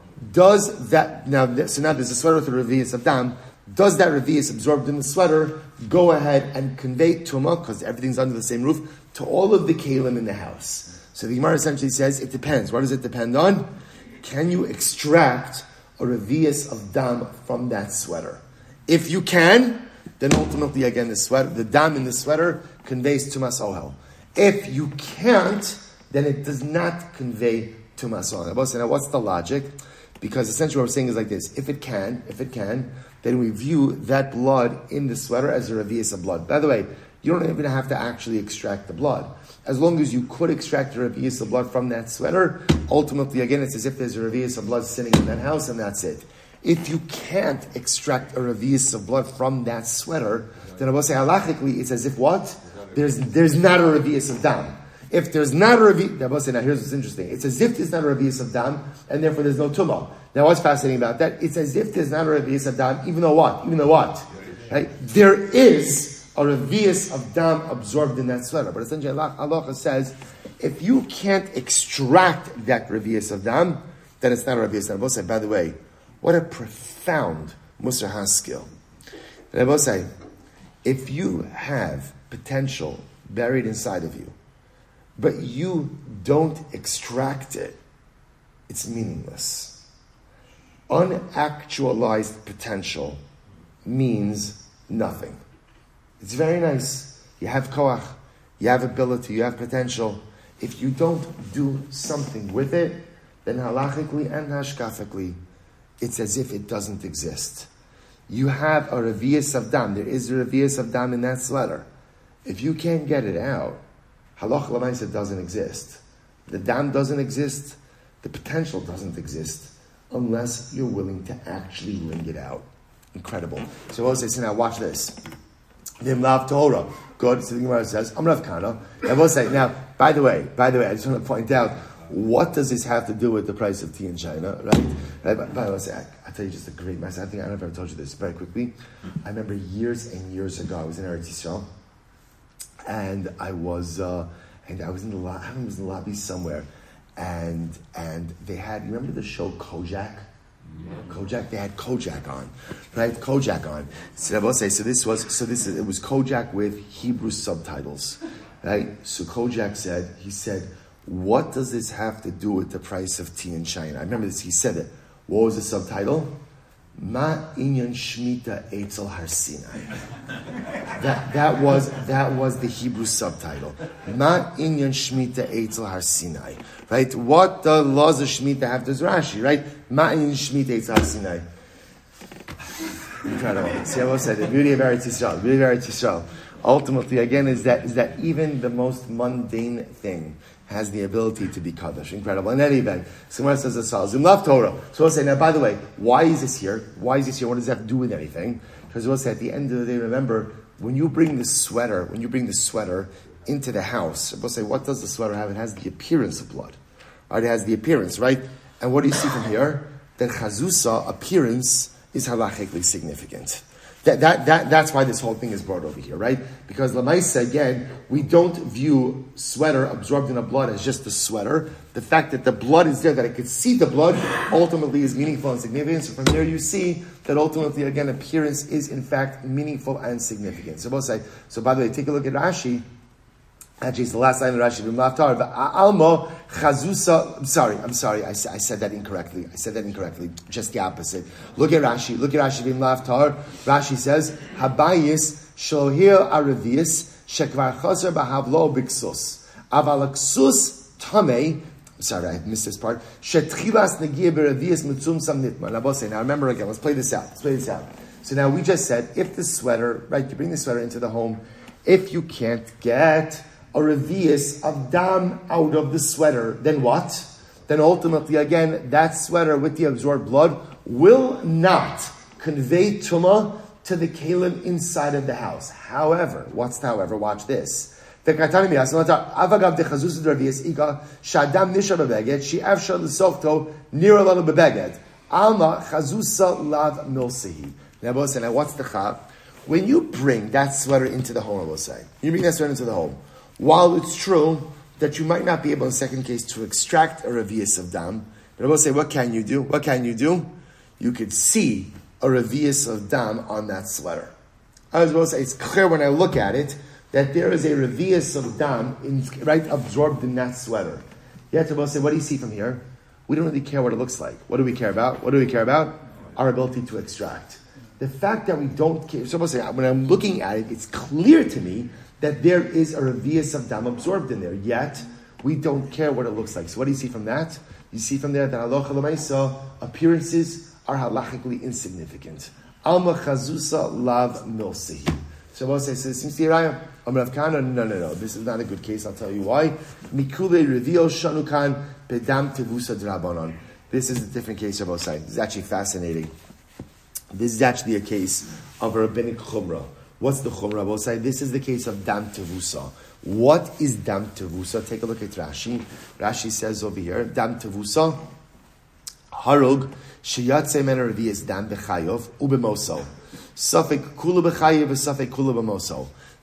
Does that, now, so now there's a sweater with a revius of dam. Does that revius absorbed in the sweater go ahead and convey tumah, because everything's under the same roof, to all of the kalim in the house? So the Gemara essentially says, it depends. What does it depend on? Can you extract a revius of dam from that sweater? If you can, then ultimately, again, the sweater, the dam in the sweater conveys tumas ohel. If you can't, then it does not convey tumas ohel. Now, what's the logic? Because essentially what we're saying is like this. If it can, if it can, then we view that blood in the sweater as a revius of blood. By the way, you don't even have to actually extract the blood. As long as you could extract a revius of blood from that sweater, ultimately, again, it's as if there's a revius of blood sitting in that house, and that's it. If you can't extract a revius of blood from that sweater, then I will say halachically, it's as if what? There's there's not a revius of dam. If there's not a revius, I will say, now here's what's interesting. It's as if there's not a revius of dam, and therefore there's no tumah. Now what's fascinating about that? It's as if there's not a revius of dam, even though what? Even though what? Right? There is a revius of dam absorbed in that sweater. But essentially, halacha says, if you can't extract that revius of dam, then it's not a revius. And I will say, by the way, what a profound Musar Haskell. And I will say, if you have potential buried inside of you, but you don't extract it, it's meaningless. Unactualized potential means nothing. It's very nice. You have koach, you have ability, you have potential. If you don't do something with it, then halachically and hashkafically, it's as if it doesn't exist. You have a revius of dam. There is a revius of dam in that sweater. If you can't get it out, halach l'maisa doesn't exist. The dam doesn't exist. The potential doesn't exist unless you're willing to actually wring it out. Incredible. So I will say, so now watch this. Vim lav Torah. Good. So the Gemara says, I'm Rav Kana. I will say, now, by the way, by the way, I just want to point out, what does this have to do with the price of tea in China, right? right? By, by the way, I, I'll tell you just a great message. I think I don't know if I've told you this very quickly. I remember years and years ago, I was in Eretz Yisrael, and I was, uh, and I was in the lobby, I was in the lobby somewhere, and and they had, you remember the show Kojak? Kojak, they had Kojak on, right? Kojak on. So I will say, so this was, so this is, it was Kojak with Hebrew subtitles, right? So Kojak said, he said, what does this have to do with the price of tea in China? I remember this, he said it. What was the subtitle? Ma inyan shmita eitzel har Sinai. That that was that was the Hebrew subtitle. Ma inyan shmita eitzel har Sinai. Right? What the laws of shmita have to do with Rashi? Right? Ma inyan shmita eitzel har Sinai. Incredible. See, I will say the beauty of Eretz Yisrael. The beauty of Eretz Yisrael. Ultimately, again, is that is that even the most mundane thing has the ability to be kaddish. Incredible. In any event, someone says as follows, Zim Torah. So we'll say, now by the way, why is this here? Why is this here? What does that have to do with anything? Because we'll say at the end of the day, remember, when you bring the sweater, when you bring the sweater into the house, we'll say, what does the sweater have? It has the appearance of blood. Right? It has the appearance, right? And what do you see from here? That chazusa, appearance, is halachically significant. That, that, that, that's why this whole thing is brought over here, right? Because Lamaisa, again, we don't view sweater absorbed in a blood as just the sweater. The fact that the blood is there, that I could see the blood, ultimately is meaningful and significant. So from there you see that ultimately, again, appearance is in fact meaningful and significant. So we'll say, so by the way, take a look at Rashi. Actually, it's the last line of Rashi. Almo chazusa. I'm sorry. I'm sorry. I, I said that incorrectly. I said that incorrectly. Just the opposite. Look at Rashi. Look at Rashi. Vim laftar. Rashi says habayis shohir aravius shekvar chaser bahavlo biksus avalaksus tamei. I'm sorry, I missed this part. Shetchilas negia beravius mitzum sam nitma. Now, both say. Now, remember again. Let's play this out. Let's play this out. So now we just said, if the sweater, right? You bring the sweater into the home. If you can't get a revius of dam out of the sweater, then what? Then ultimately, again, that sweater with the absorbed blood will not convey tumah to the kalim inside of the house. However, what's the however? Watch this. She afshar l'softo near a little bebeged. Alma chazusa lav milsehi. Now, now what's the chab? When you bring that sweater into the home, I will say, you bring that sweater into the home, while it's true that you might not be able in the second case to extract a revius of dam, but I will say, what can you do? What can you do? You could see a revius of dam on that sweater. I was going to say, it's clear when I look at it that there is a revius of dam in, right absorbed in that sweater. You have to say, what do you see from here? We don't really care what it looks like. What do we care about? What do we care about? Our ability to extract. The fact that we don't care, so say, when I'm looking at it, it's clear to me that there is a revius of dam absorbed in there, yet we don't care what it looks like. So what do you see from that? You see from there that halacha l'maisa, appearances are halachically insignificant. Alma chazusa lav milsehi. So what say? So it seems to be Raya. Amrav Kana, no, no, no. This is not a good case. I'll tell you why. Mikule revio shanukan pedam tevusa drabanon. This is a different case of Osai. This is actually fascinating. This is actually a case of a rabbinic chumrah. What's the chumrah? We'll say this is the case of dam tevusa. What is dam tevusa? Take a look at Rashi. Rashi says over here, dam tevusa, harug sheyatze men revius dam b'chayov ubemoso. Safek kula b'chayev v'safek kula b'moso.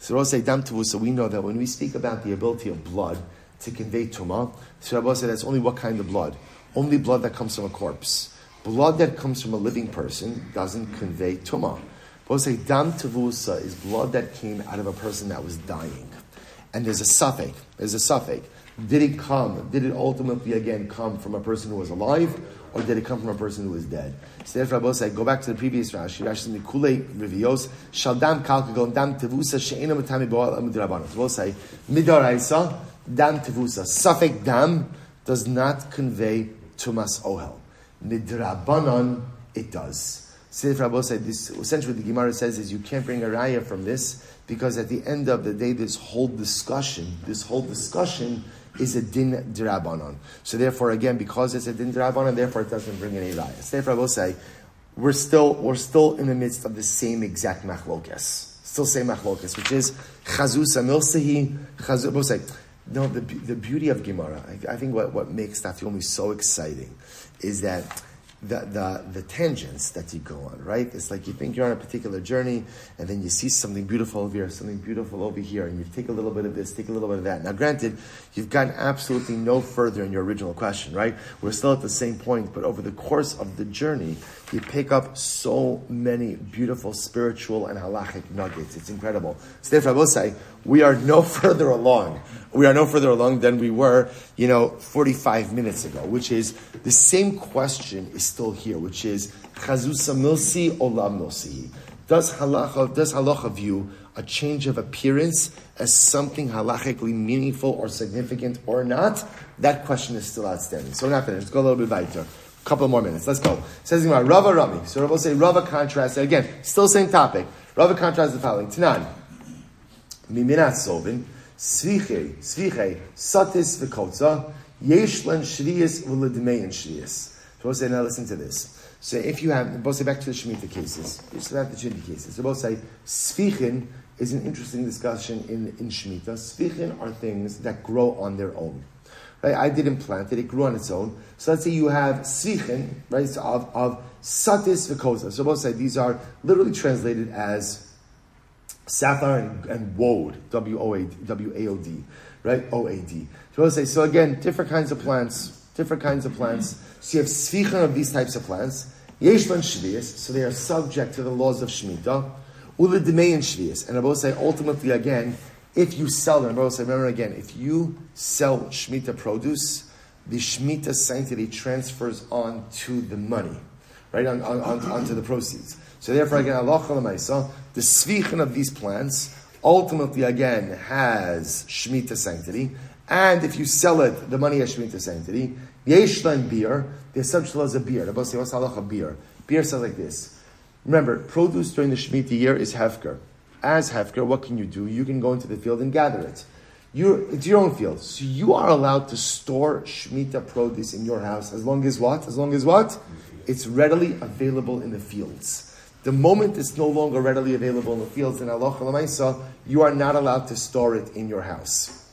So Rabbi say dam tevusa. We know that when we speak about the ability of blood to convey tumah, so Rabbi say that's only what kind of blood? Only blood that comes from a corpse. Blood that comes from a living person doesn't convey tumah. Rabbi say dam tevusa is blood that came out of a person that was dying, and there's a suffix. There's a suffix. Did it come? Did it ultimately again come from a person who was alive, or did it come from a person who was dead? So therefore, Rabbi say, go back to the previous Rashi. Rashi says, "Mikule revios shaldam kalkagol dam tevusa she'ena matami boal amidrabanan." Rabbi say, "Midaraisa dam tevusa suffix dam does not convey tumas ohel. Midrabanan it does." So therefore, Rabbi say, this essentially what the Gemara says is you can't bring a raya from this because at the end of the day, this whole discussion, this whole discussion. is a din d'Rabbanan. So therefore, again, because it's a din d'Rabbanan, therefore it doesn't bring any rayas. Therefore, I will say, we're still we're still in the midst of the same exact machlokas. Still same machlokas, which is chazusa milsehi, chazus. We'll say, no, the the beauty of Gemara, I, I think what, what makes Daf Yomi so exciting is that The, the the tangents that you go on, right? It's like you think you're on a particular journey, and then you see something beautiful over here, something beautiful over here, and you take a little bit of this, take a little bit of that. Now, granted, you've gotten absolutely no further in your original question, right? We're still at the same point, but over the course of the journey, you pick up so many beautiful spiritual and halachic nuggets. It's incredible. So therefore, I will say, we are no further along. We are no further along than we were, you know, forty-five minutes ago, which is the same question is still here, which is chazusa milsi olam milsi. Does halacha does halacha view a change of appearance as something halachically meaningful or significant or not? That question is still outstanding. So we're not finished. Let's go a little bit weiter. A couple more minutes. Let's go. It says Rava Rami. So Rava will say Rava contrasts again. Still same topic. Rava contrasts the following. Tanan. Miminat Sovin, Sviche, Sviche, Satis Vikotza, Yeshlan Shrias, Uladmeyan Shrias. So we'll say, now listen to this. So if you have, both say back to the Shemitah cases, just back to the Shemitah cases. So both say, Svichin is an interesting discussion in, in Shemitah. Svichin are things that grow on their own. Right? I didn't plant it, it grew on its own. So let's say you have Svichin, right, so of, of Satis Vikotza. So both say these are literally translated as sapphire and, and woad, W O A D, W A O D, right? O A D. So we'll say, so again, different kinds of plants, different kinds of plants. So you have svichon of these types of plants. Yeshlan shvius, so they are subject to the laws of Shemitah. Ula demeyan shvius. And I will say, ultimately, again, if you sell them, I will say, remember again, if you sell Shemitah produce, the Shemitah sanctity transfers on to the money, right? On, on, on, onto the proceeds. So therefore, again, Allah Chalamaisa, the svichin of these plants ultimately, again, has Shemitah sanctity. And if you sell it, the money has Shemitah sanctity. Yeshlan beer, they're subject as a beer. Rabbi say, what's halacha beer? Beer says like this. Remember, produce during the Shemitah year is hefker. As hefker, what can you do? You can go into the field and gather it. You're, it's your own field. So you are allowed to store Shemitah produce in your house as long as what? As long as what? It's readily available in the fields. The moment it's no longer readily available in the fields, in Allah Chalamaisa, you are not allowed to store it in your house.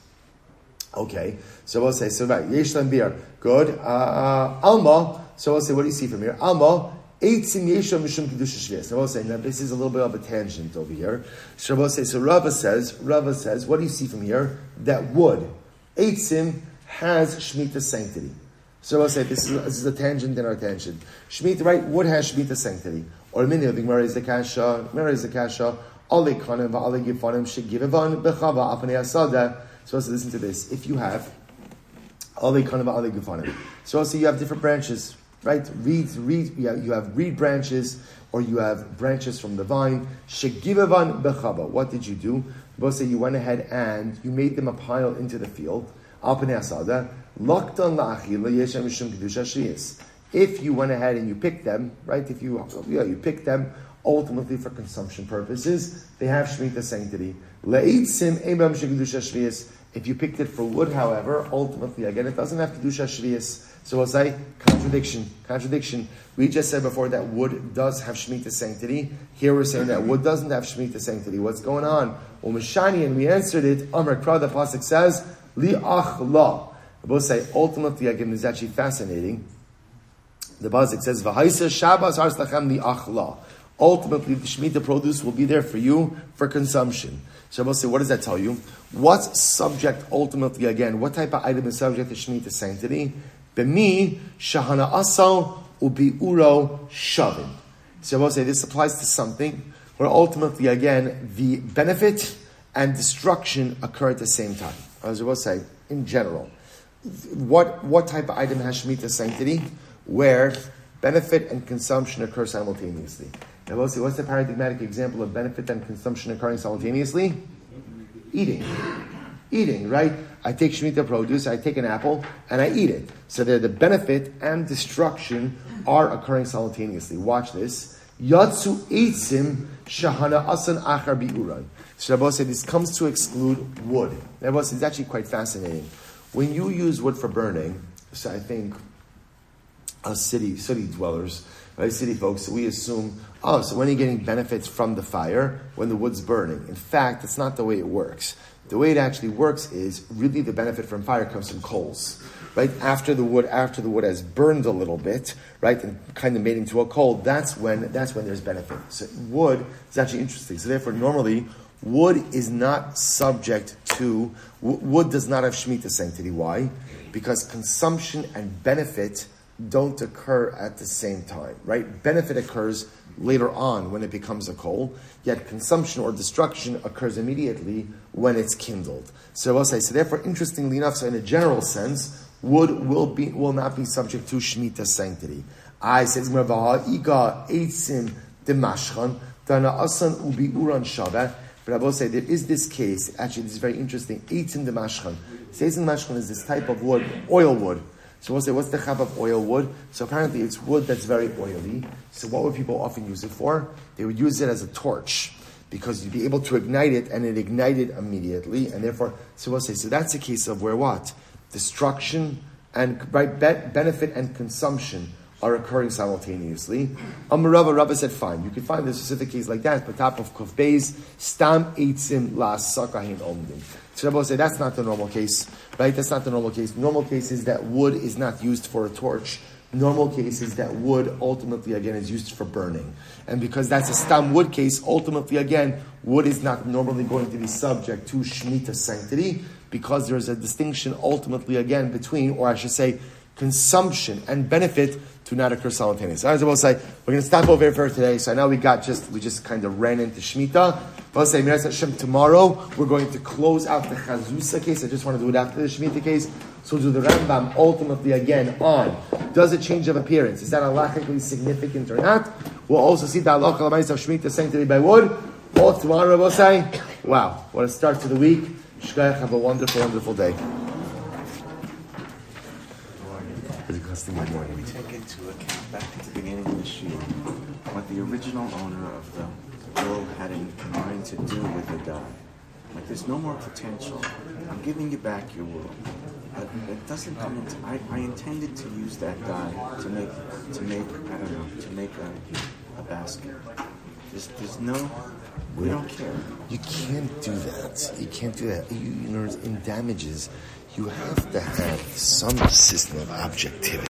Okay, so we'll say, so right, Yeshlan beer, good. Uh, Alma, so we'll say, what do you see from here? Alma, eitzim yesham mishum kedusha shvius. Now we'll say, now this is a little bit of a tangent over here. So we'll say, so Rava says, Rava says, what do you see from here? That wood, eitzim, has Shemitah sanctity. So we'll say, this is, this is a tangent in our tangent. Shemitah, right, wood has Shemitah sanctity. Or many of the Gemara is the kasha, Gemara is the kasha, ale kanem va'ale gifanim shegivavan bechava apnei asada. So also listen to this. If you have ale kanem va'ale gifanim, so also you have different branches, right? Reed, reed, you have, you have reed branches, or you have branches from the vine. Shegivavan bechava. What did you do? Both say you went ahead and you made them a pile into the field. Apnei asada. Laktan la'achila yeshem mishum kedusha shvius. If you went ahead and you picked them, right? If you yeah, you picked them ultimately for consumption purposes, they have Shemitah sanctity. Le'itzim ebam shekidusha shvius. If you picked it for wood, however, ultimately again it doesn't have kedusha shvius. So we'll say contradiction, contradiction. We just said before that wood does have Shemitah sanctity. Here we're saying that wood doesn't have Shemitah sanctity. What's going on? Well, Mishani, and we answered it. Amar Kra, the pasuk says li'ach la. We'll say ultimately again this is actually fascinating. The pasuk says, "V'haisa Shabbos harslachem li'achla." ultimately the Shemitah produce will be there for you for consumption. Shabbos say, what does that tell you? What's subject ultimately again? What type of item is subject to Shemitah sanctity? B'mi shahana asal ubi uro shavin. Shabbos say this applies to something where ultimately again the benefit and destruction occur at the same time. As I will say, in general, what what type of item has Shemitah sanctity? Where benefit and consumption occur simultaneously. I will say, what's the paradigmatic example of benefit and consumption occurring simultaneously? Eating. Eating, right? I take Shemitah produce, I take an apple, and I eat it. So there, the benefit and destruction are occurring simultaneously. Watch this. Yatsu eitzim shahana asan achar bi'uran. So Rabbi said this comes to exclude wood. Rabbi said it's actually quite fascinating. When you use wood for burning, so I think us city city dwellers, right, city folks, we assume, oh, so when are you getting benefits from the fire? When the wood's burning. In fact, that's not the way it works. The way it actually works is really the benefit from fire comes from coals. Right? After the wood, after the wood has burned a little bit, right, and kind of made into a coal, that's when that's when there's benefit. So wood is actually interesting. So therefore, normally, wood is not subject to, wood does not have Shemitah sanctity. Why? Because consumption and benefit don't occur at the same time, right? Benefit occurs later on when it becomes a coal, yet consumption or destruction occurs immediately when it's kindled. So I'll say, so therefore, interestingly enough, so in a general sense, wood will be will not be subject to Shemitah sanctity. I says Iga eitzim demashchan dana asan ubi uran shabbat. But I will say there is this case. Actually, this is very interesting. Eitzim demashchan. Eitzim demashchan is this type of wood, oil wood. So we'll say, what's the chap of oil wood? So apparently it's wood that's very oily. So what would people often use it for? They would use it as a torch because you'd be able to ignite it and it ignited immediately. And therefore, so we'll say, so that's a case of where what? Destruction and right, benefit and consumption are occurring simultaneously. Amarava Rabba said, fine, you can find a specific case like that, but top of Kuf Beis, Stam Eitzim La Sakahin Omdim. So Rabbi will say that's not the normal case, right? That's not the normal case. Normal case is that wood is not used for a torch. Normal case is that wood ultimately again is used for burning. And because that's a stam wood case, ultimately again, wood is not normally going to be subject to Shemitah sanctity because there's a distinction ultimately again between, or I should say, consumption and benefit to not occur simultaneously. As I will say, we're going to stop over here for today. So I know we got just, we just kind of ran into Shemitah. I'll say, Miras Hashem, tomorrow we're going to close out the Chazusa case. I just want to do it after the Shemitah case. So we'll do the Rambam ultimately again on, does a change of appearance, is that halachically significant or not? We'll also see the halacha l'mayis of Shemitah sanctity by wood. All tomorrow we'll say, wow, what a start to the week. Shkayach, have a wonderful, wonderful day. When we take into account back at the beginning of the shiur what the original owner of the will had in mind to do with the dye. Like there's no more potential. I'm giving you back your wool. But it doesn't come into I, I intended to use that dye to make to make I don't know, to make a, a basket. There's there's no we don't care. You can't do that. You can't do that. You, you know, in damages, you have to have some system of objectivity.